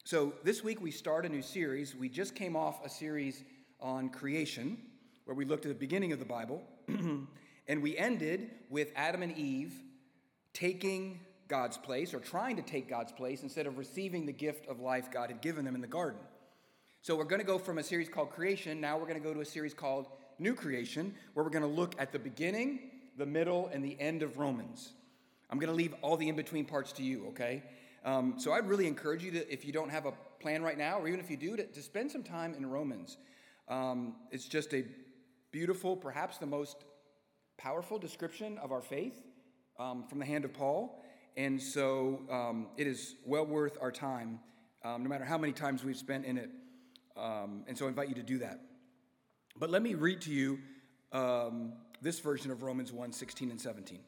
So this week we start a new series. We just came off a series on creation where we looked at the beginning of the Bible, and we ended with Adam and Eve taking God's place, or trying to take God's place, instead of receiving the gift of life God had given them in the garden. So we're going to go from a series called Creation, now we're going to go to a series called New Creation, where we're going to look at the beginning, the middle, and the end of Romans. I'm going to leave all the in-between parts to you, okay? So I'd really encourage you to, if you don't have a plan right now, or even if you do, to spend some time in Romans. It's just a beautiful, perhaps the most powerful description of our faith from the hand of Paul. And so it is well worth our time, no matter how many times we've spent in it. And so I invite you to do that. But let me read to you this version of Romans 1, 16 and 17.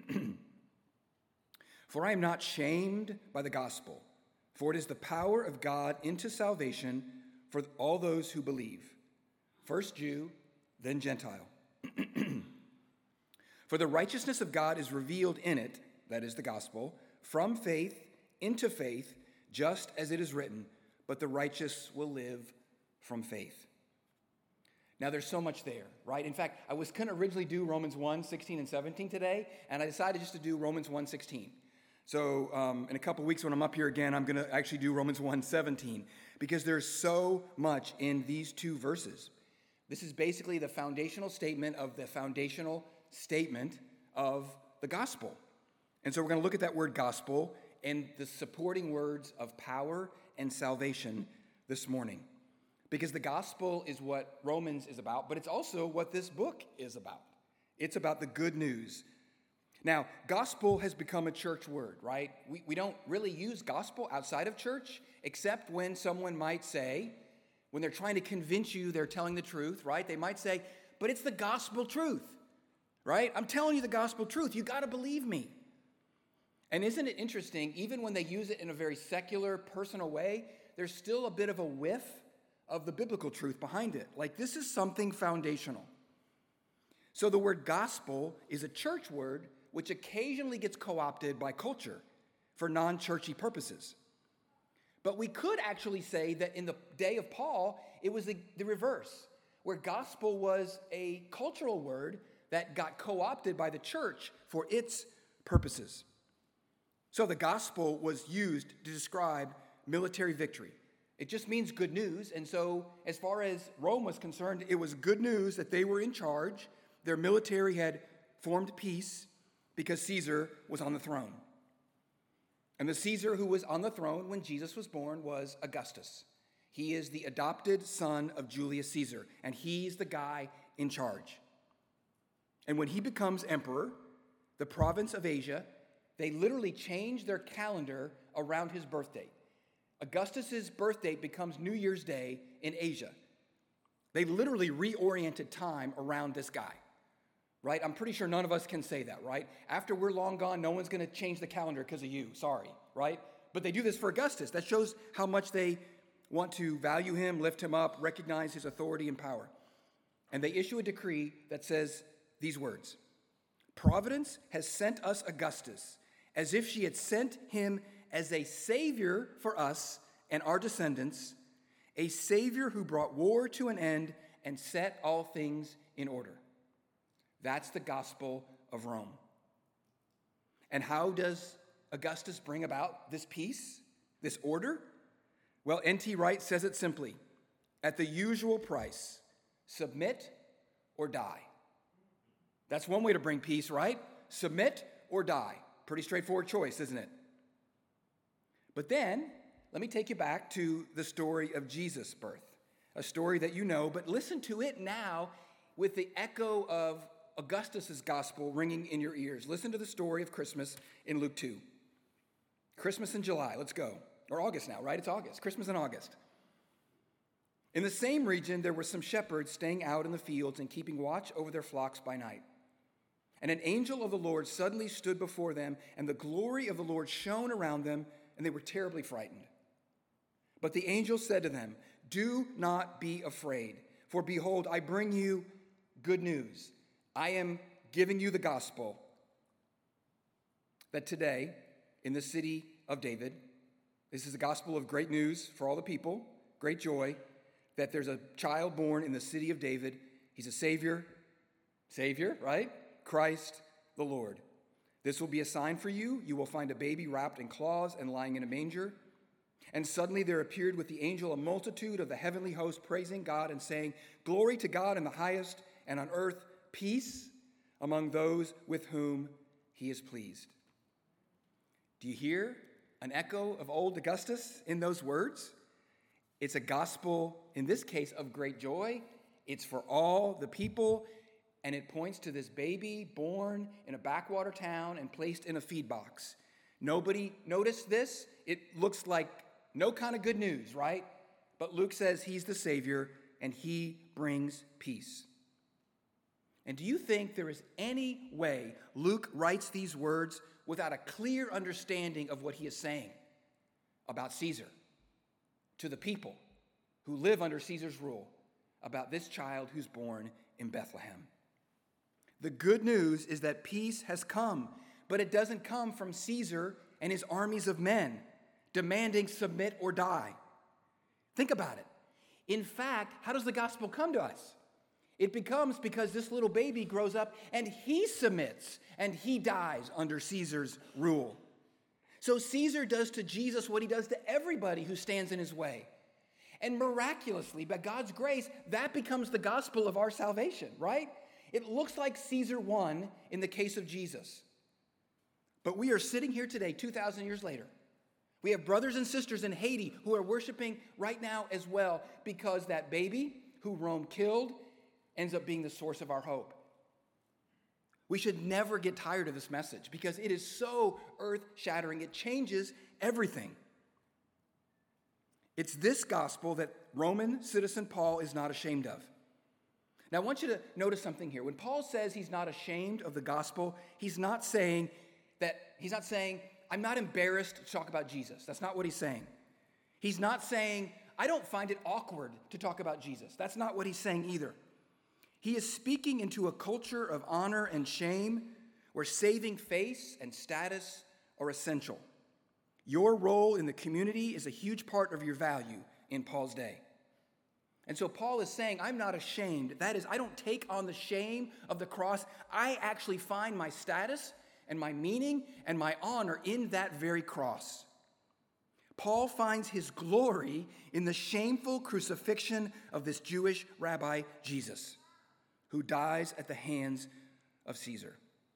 For I am not shamed by the gospel, for it is the power of God into salvation for all those who believe, first Jew, then Gentile. For the righteousness of God is revealed in it, that is the gospel, from faith into faith, just as it is written, but the righteous will live from faith. Now, there's so much there, right? In fact, I was going to originally do Romans 1, 16 and 17 today, and I decided just to do Romans 1, 16. So in a couple weeks when I'm up here again, I'm going to actually do Romans 1, 17, because there's so much in these two verses. This is basically the foundational statement of the foundational statement of the gospel. And so we're going to look at that word gospel and the supporting words of power and salvation this morning. Because the gospel is what Romans is about, but it's also what this book is about. It's about the good news. Now, gospel has become a church word, right? We don't really use gospel outside of church, except when someone might say, when they're trying to convince you they're telling the truth, right? They might say, but it's the gospel truth, right? I'm telling you the gospel truth. You got to believe me. And isn't it interesting, even when they use it in a very secular, personal way, there's still a bit of a whiff of the biblical truth behind it. Like, this is something foundational. So the word gospel is a church word which occasionally gets co-opted by culture for non-churchy purposes. But we could actually say that in the day of Paul, it was the reverse, where gospel was a cultural word that got co-opted by the church for its purposes. So the gospel was used to describe military victory. It just means good news. And so as far as Rome was concerned, it was good news that they were in charge. Their military had formed peace because Caesar was on the throne. And the Caesar who was on the throne when Jesus was born was Augustus. He is the adopted son of Julius Caesar, and he's the guy in charge. And when he becomes emperor, the province of Asia, they literally change their calendar around his birth date. Augustus's birth date becomes New Year's Day in Asia. They literally reoriented time around this guy, right? I'm pretty sure none of us can say that, right? After we're long gone, no one's going to change the calendar because of you. Sorry, right? But they do this for Augustus. That shows how much they want to value him, lift him up, recognize his authority and power. And they issue a decree that says these words: Providence has sent us Augustus, as if she had sent him as a savior for us and our descendants, a savior who brought war to an end and set all things in order. That's the gospel of Rome. And how does Augustus bring about this peace, this order? Well, N.T. Wright says it simply: at the usual price, submit or die. That's one way to bring peace, right? Submit or die. Pretty straightforward choice, isn't it? But then, let me take you back to the story of Jesus' birth, a story that you know, but listen to it now with the echo of Augustus's gospel ringing in your ears. Listen to the story of Christmas in Luke 2. Christmas in July, let's go. Or August now, right? It's August. Christmas in August. In the same region, there were some shepherds staying out in the fields and keeping watch over their flocks by night. And an angel of the Lord suddenly stood before them, and the glory of the Lord shone around them, and they were terribly frightened. But the angel said to them, "Do not be afraid, for behold, I bring you good news. I am giving you the gospel that today, in the city of David, This is the gospel of great news for all the people, great joy, that there's a child born in the city of David. He's a Savior, right? Christ the Lord. This will be a sign for you. You will find a baby wrapped in cloths and lying in a manger. And suddenly there appeared with the angel a multitude of the heavenly host, praising God and saying, "Glory to God in the highest, and on earth peace among those with whom he is pleased." Do you hear an echo of old Augustus in those words? It's a gospel, in this case, of great joy. It's for all the people, and it points to this baby born in a backwater town and placed in a feed box. Nobody noticed this. It looks like no kind of good news, right? But Luke says he's the Savior, and he brings peace. And do you think there is any way Luke writes these words without a clear understanding of what he is saying about Caesar, to the people who live under Caesar's rule, about this child who's born in Bethlehem? The good news is that peace has come, but it doesn't come from Caesar and his armies of men demanding submit or die. Think about it. In fact, how does the gospel come to us? It becomes because this little baby grows up and he submits and he dies under Caesar's rule. So Caesar does to Jesus what he does to everybody who stands in his way. And miraculously, by God's grace, that becomes the gospel of our salvation, right? It looks like Caesar won in the case of Jesus. But we are sitting here today, 2,000 years later. We have brothers and sisters in Haiti who are worshiping right now as well, because that baby who Rome killed ends up being the source of our hope. We should never get tired of this message because it is so earth-shattering. It changes everything. It's this gospel that Roman citizen Paul is not ashamed of. Now, I want you to notice something here. When Paul says he's not ashamed of the gospel, he's not saying, I'm not embarrassed to talk about Jesus. That's not what he's saying. He's not saying, I don't find it awkward to talk about Jesus. That's not what he's saying either. He is speaking into a culture of honor and shame where saving face and status are essential. Your role in the community is a huge part of your value in Paul's day. And so Paul is saying, I'm not ashamed. That is, I don't take on the shame of the cross. I actually find my status and my meaning and my honor in that very cross. Paul finds his glory in the shameful crucifixion of this Jewish rabbi, Jesus, who dies at the hands of Caesar.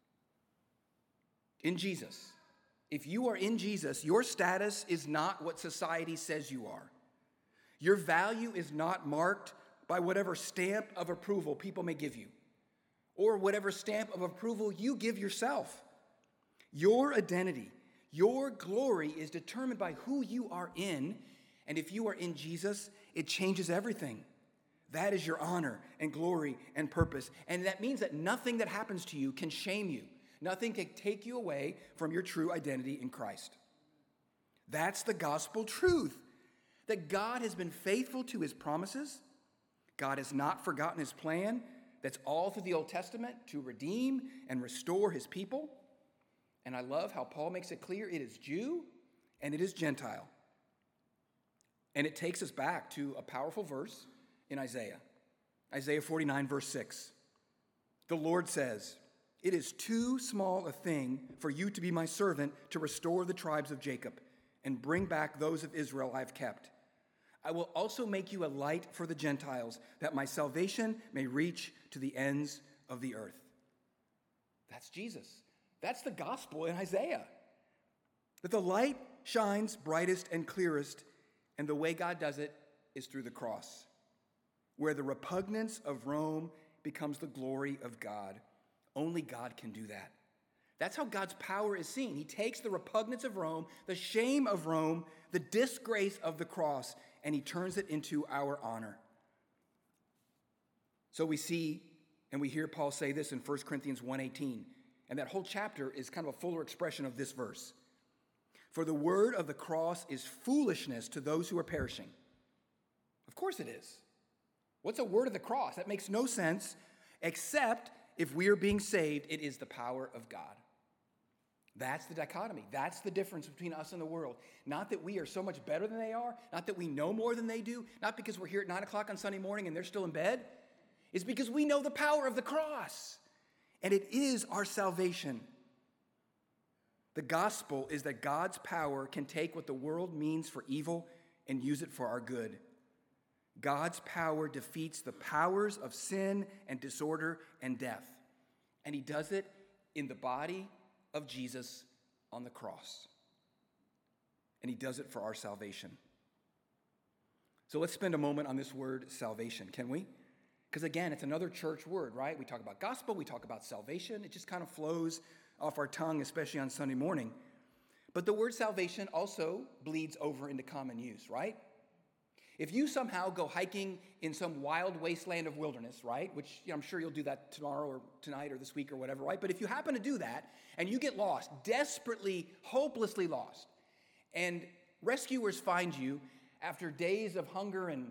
In Jesus, if you are in Jesus, your status is not what society says you are. Your value is not marked by whatever stamp of approval people may give you, or whatever stamp of approval you give yourself. Your identity, your glory is determined by who you are in, and if you are in Jesus, it changes everything. That is your honor and glory and purpose, and that means that nothing that happens to you can shame you. Nothing can take you away from your true identity in Christ. That's the gospel truth, that God has been faithful to his promises. God has not forgotten his plan. That's all through the Old Testament, to redeem and restore his people. And I love how Paul makes it clear it is Jew and it is Gentile. And it takes us back to a powerful verse in Isaiah 49, verse 6. The Lord says, "It is too small a thing for you to be my servant to restore the tribes of Jacob and bring back those of Israel I have kept. I will also make you a light for the Gentiles, that my salvation may reach to the ends of the earth." That's Jesus. That's the gospel in Isaiah. That the light shines brightest and clearest, and the way God does it is through the cross, where the repugnance of Rome becomes the glory of God. Only God can do that. That's how God's power is seen. He takes the repugnance of Rome, the shame of Rome, the disgrace of the cross, and he turns it into our honor. So we see and we hear Paul say this in 1 Corinthians 1:18, and that whole chapter is kind of a fuller expression of this verse. For the word of the cross is foolishness to those who are perishing. Of course it is. What's a word of the cross? That makes no sense, except if we are being saved, it is the power of God. That's the dichotomy. That's the difference between us and the world. Not that we are so much better than they are, not that we know more than they do, not because we're here at 9 o'clock on Sunday morning and they're still in bed. It's because we know the power of the cross, and it is our salvation. The gospel is that God's power can take what the world means for evil and use it for our good. God's power defeats the powers of sin and disorder and death, and he does it in the body of Jesus on the cross. And he does it for our salvation. So let's spend a moment on this word salvation, can we? Because again, it's another church word, right? We talk about gospel, we talk about salvation. It just kind of flows off our tongue, especially on Sunday morning. But the word salvation also bleeds over into common use, right? If you somehow go hiking in some wild wasteland of wilderness, right, which I'm sure you'll do that tomorrow or tonight or this week or whatever, right? But if you happen to do that and you get lost, desperately, hopelessly lost, and rescuers find you after days of hunger and,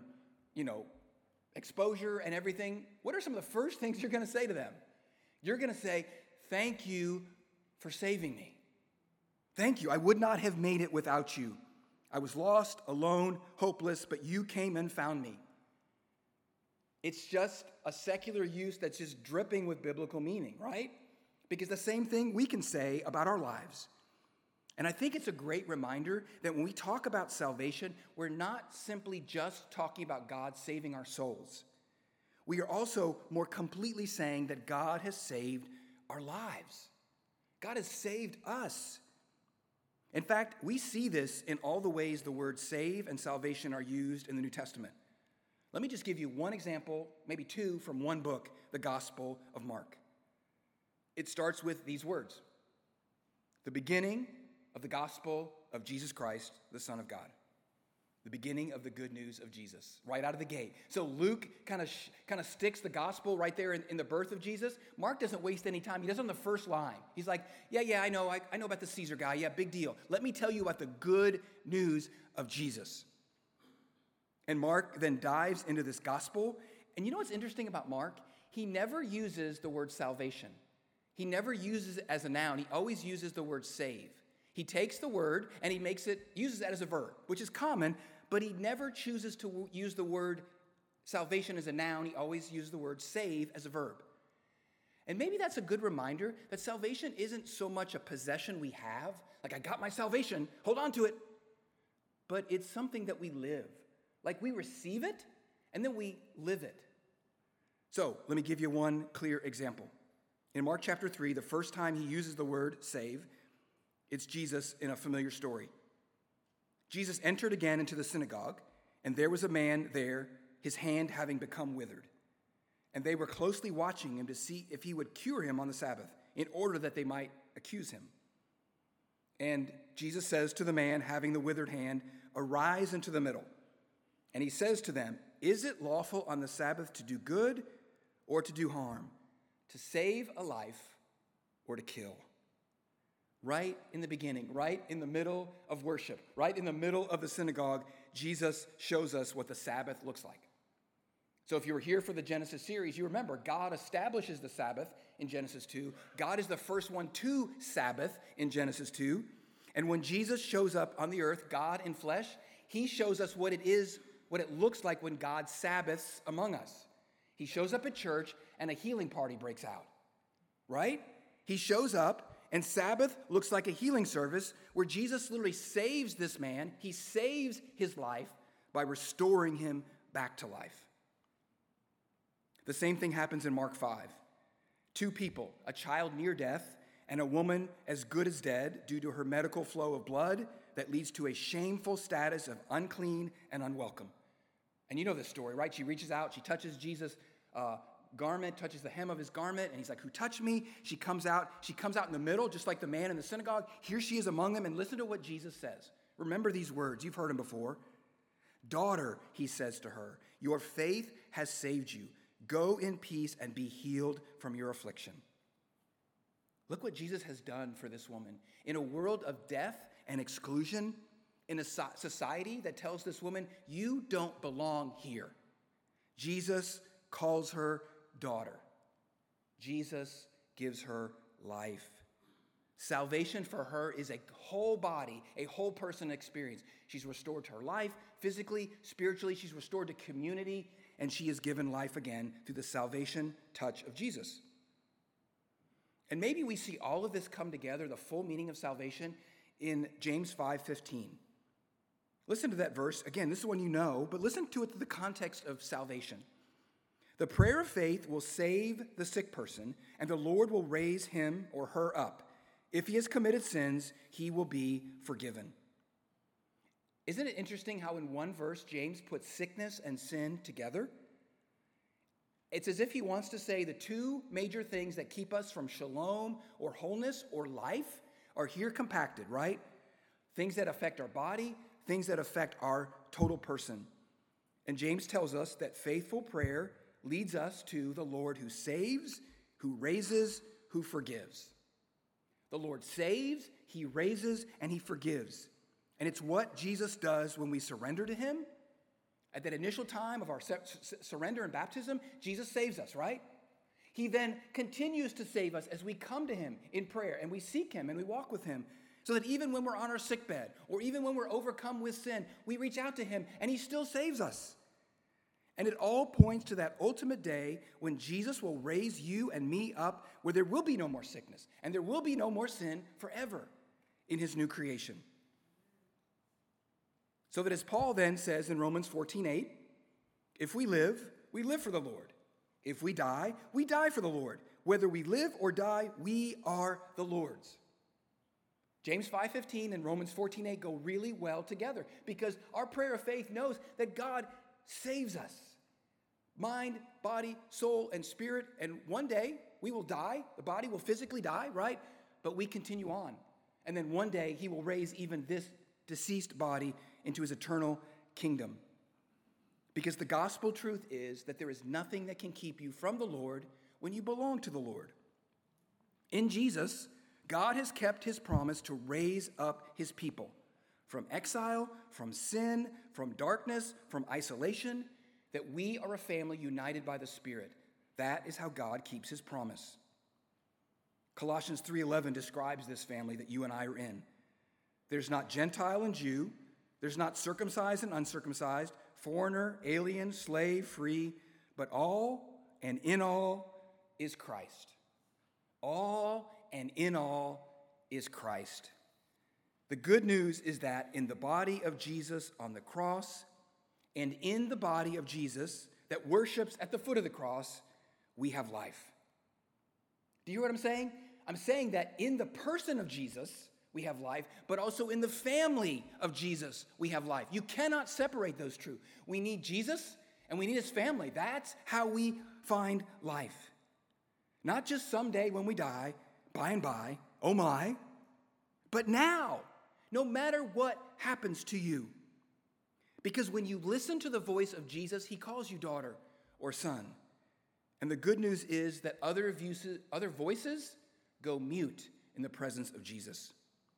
exposure and everything, what are some of the first things you're going to say to them? You're going to say, "Thank you for saving me. Thank you. I would not have made it without you. I was lost, alone, hopeless, but you came and found me." It's just a secular use that's just dripping with biblical meaning, right? Because the same thing we can say about our lives. And I think it's a great reminder that when we talk about salvation, we're not simply just talking about God saving our souls. We are also more completely saying that God has saved our lives. God has saved us. In fact, we see this in all the ways the words save and salvation are used in the New Testament. Let me just give you one example, maybe two, from one book, the Gospel of Mark. It starts with these words: the beginning of the gospel of Jesus Christ, the Son of God. The beginning of the good news of Jesus, right out of the gate. So Luke kind of sticks the gospel right there in the birth of Jesus. Mark doesn't waste any time. He does it on the first line. He's like, yeah, I know about the Caesar guy. Yeah, big deal. Let me tell you about the good news of Jesus. And Mark then dives into this gospel. And you know what's interesting about Mark? He never uses the word salvation. He never uses it as a noun. He always uses the word save. He takes the word and he uses that as a verb, which is common, but he never chooses to use the word salvation as a noun. He always uses the word save as a verb. And maybe that's a good reminder that salvation isn't so much a possession we have, like I got my salvation, hold on to it, but it's something that we live. Like we receive it and then we live it. So let me give you one clear example. In Mark chapter 3, the first time he uses the word save, it's Jesus in a familiar story. Jesus entered again into the synagogue, and there was a man there, his hand having become withered. And they were closely watching him to see if he would cure him on the Sabbath, in order that they might accuse him. And Jesus says to the man having the withered hand, "Arise into the middle." And he says to them, "Is it lawful on the Sabbath to do good or to do harm, to save a life or to kill?" Right in the beginning, right in the middle of worship, right in the middle of the synagogue, Jesus shows us what the Sabbath looks like. So if you were here for the Genesis series, you remember God establishes the Sabbath in Genesis 2. God is the first one to Sabbath in Genesis 2. And when Jesus shows up on the earth, God in flesh, he shows us what it looks like when God Sabbaths among us. He shows up at church and a healing party breaks out, right? He shows up and Sabbath looks like a healing service where Jesus literally saves this man. He saves his life by restoring him back to life. The same thing happens in Mark 5. Two people, a child near death and a woman as good as dead due to her medical flow of blood that leads to a shameful status of unclean and unwelcome. And you know this story, right? She reaches out, she touches Jesus' garment, touches the hem of his garment, and he's like, "Who touched me?" She comes out in the middle, just like the man in the synagogue. Here she is among them, and listen to what Jesus says. Remember these words, you've heard them before. "Daughter," he says to her, "your faith has saved you. Go in peace and be healed from your affliction." Look what Jesus has done for this woman. In a world of death and exclusion, in a society that tells this woman, "You don't belong here," Jesus calls her daughter. Jesus gives her life. Salvation for her is a whole body, a whole person experience. She's restored to her life, physically, spiritually. She's restored to community, and she is given life again through the salvation touch of Jesus. And maybe we see all of this come together, the full meaning of salvation, in James 5:15. Listen to that verse. Again, this is one you know, but listen to it through the context of salvation. The prayer of faith will save the sick person, and the Lord will raise him or her up. If he has committed sins, he will be forgiven. Isn't it interesting how in one verse James puts sickness and sin together? It's as if he wants to say the two major things that keep us from shalom or wholeness or life are here compacted, right? Things that affect our body, things that affect our total person. And James tells us that faithful prayer leads us to the Lord who saves, who raises, who forgives. The Lord saves, he raises, and he forgives. And it's what Jesus does when we surrender to him. At that initial time of our surrender and baptism, Jesus saves us, right? He then continues to save us as we come to him in prayer and we seek him and we walk with him, so that even when we're on our sickbed or even when we're overcome with sin, we reach out to him and he still saves us. And it all points to that ultimate day when Jesus will raise you and me up, where there will be no more sickness and there will be no more sin forever in his new creation. So that as Paul then says in Romans 14:8, if we live for the Lord. If we die for the Lord. Whether we live or die, we are the Lord's. James 5:15 and Romans 14:8 go really well together, because our prayer of faith knows that God saves us. Mind, body, soul, and spirit. And one day we will die. The body will physically die, right? But we continue on. And then one day he will raise even this deceased body into his eternal kingdom. Because the gospel truth is that there is nothing that can keep you from the Lord when you belong to the Lord. In Jesus, God has kept his promise to raise up his people from exile, from sin, from darkness, from isolation, that we are a family united by the Spirit. That is how God keeps his promise. Colossians 3:11 describes this family that you and I are in. There's not Gentile and Jew, there's not circumcised and uncircumcised, foreigner, alien, slave, free, but all and in all is Christ. All and in all is Christ. The good news is that in the body of Jesus on the cross and in the body of Jesus that worships at the foot of the cross, we have life. Do you hear what I'm saying? I'm saying that in the person of Jesus, we have life, but also in the family of Jesus, we have life. You cannot separate those two. We need Jesus and we need his family. That's how we find life. Not just someday when we die, by and by, oh my, but now, no matter what happens to you. Because when you listen to the voice of Jesus, he calls you daughter or son. And the good news is that other voices go mute in the presence of Jesus.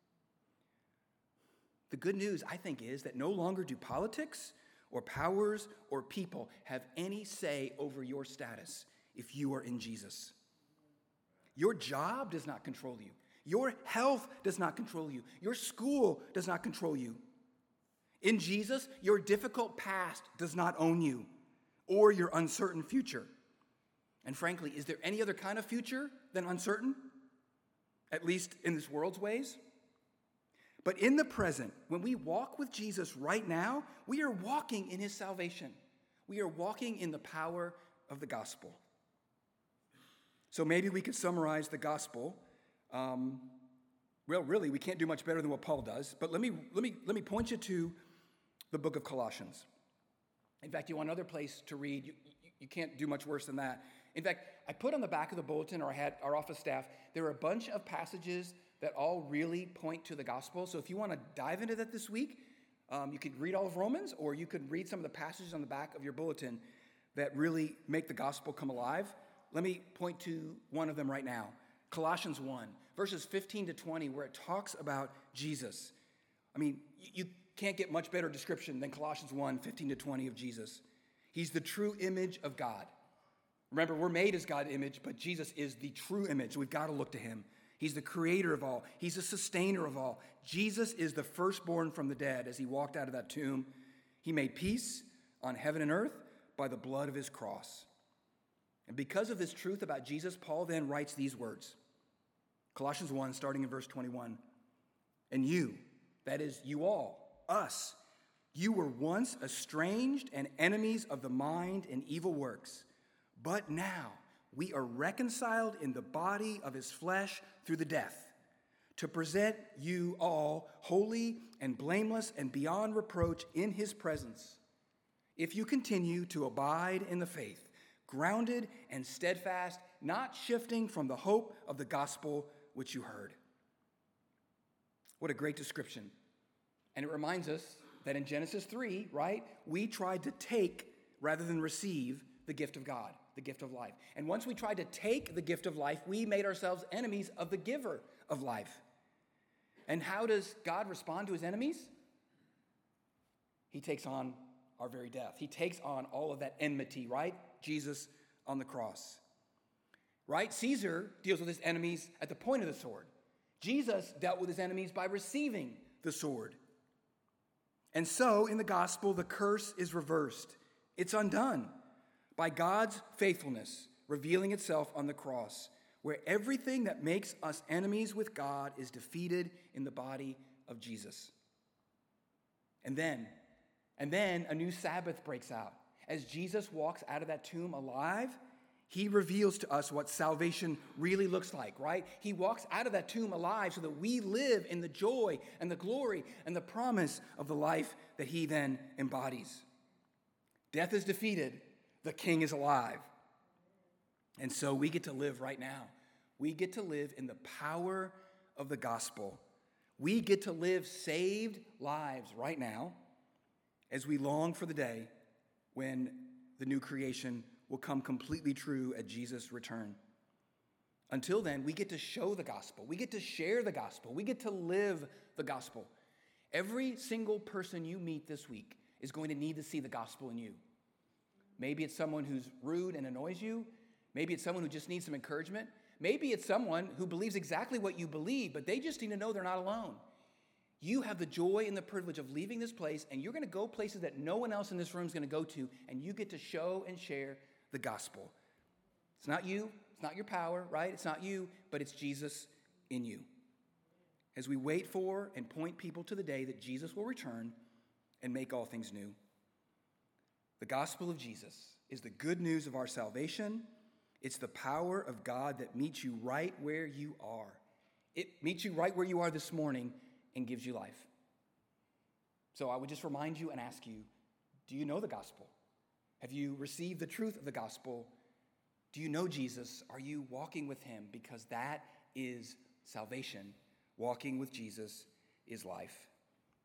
The good news, I think, is that no longer do politics or powers or people have any say over your status if you are in Jesus. Your job does not control you. Your health does not control you. Your school does not control you. In Jesus, your difficult past does not own you or your uncertain future. And frankly, is there any other kind of future than uncertain? At least in this world's ways? But in the present, when we walk with Jesus right now, we are walking in his salvation. We are walking in the power of the gospel. So maybe we could summarize the gospel. Well, really, we can't do much better than what Paul does. But let me point you to the book of Colossians. In fact, you want another place to read. You can't do much worse than that. In fact, I put on the back of the bulletin, or I had our office staff, there are a bunch of passages that all really point to the gospel. So if you want to dive into that this week, you could read all of Romans, or you could read some of the passages on the back of your bulletin that really make the gospel come alive. Let me point to one of them right now. Colossians 1, verses 15 to 20, where it talks about Jesus. I mean, you can't get much better description than Colossians 1, 15 to 20 of Jesus. He's the true image of God. Remember, we're made as God's image, but Jesus is the true image. We've got to look to him. He's the creator of all. He's the sustainer of all. Jesus is the firstborn from the dead. As he walked out of that tomb, he made peace on heaven and earth by the blood of his cross. And because of this truth about Jesus, Paul then writes these words. Colossians 1, starting in verse 21. And you, that is you all, us, you were once estranged and enemies of the mind and evil works, but now we are reconciled in the body of his flesh through the death, to present you all holy and blameless and beyond reproach in his presence, if you continue to abide in the faith, grounded and steadfast, not shifting from the hope of the gospel which you heard. What a great description. And it reminds us that in Genesis 3, right, we tried to take rather than receive the gift of God, the gift of life. And once we tried to take the gift of life, we made ourselves enemies of the giver of life. And how does God respond to his enemies? He takes on our very death. He takes on all of that enmity, right? Jesus on the cross. Right? Caesar deals with his enemies at the point of the sword. Jesus dealt with his enemies by receiving the sword. And so, in the gospel, the curse is reversed. It's undone by God's faithfulness revealing itself on the cross, where everything that makes us enemies with God is defeated in the body of Jesus. And then a new Sabbath breaks out. As Jesus walks out of that tomb alive, he reveals to us what salvation really looks like, right? He walks out of that tomb alive so that we live in the joy and the glory and the promise of the life that he then embodies. Death is defeated. The King is alive. And so we get to live right now. We get to live in the power of the gospel. We get to live saved lives right now as we long for the day when the new creation will come completely true at Jesus' return. Until then, we get to show the gospel. We get to share the gospel. We get to live the gospel. Every single person you meet this week is going to need to see the gospel in you. Maybe it's someone who's rude and annoys you. Maybe it's someone who just needs some encouragement. Maybe it's someone who believes exactly what you believe, but they just need to know they're not alone. You have the joy and the privilege of leaving this place, and you're going to go places that no one else in this room is going to go to, and you get to show and share the gospel. It's not you. It's not your power, right? It's not you, but it's Jesus in you. As we wait for and point people to the day that Jesus will return and make all things new. The gospel of Jesus is the good news of our salvation. It's the power of God that meets you right where you are. It meets you right where you are this morning and gives you life. So I would just remind you and ask you, do you know the gospel? Have you received the truth of the gospel? Do you know Jesus? Are you walking with him? Because that is salvation. Walking with Jesus is life.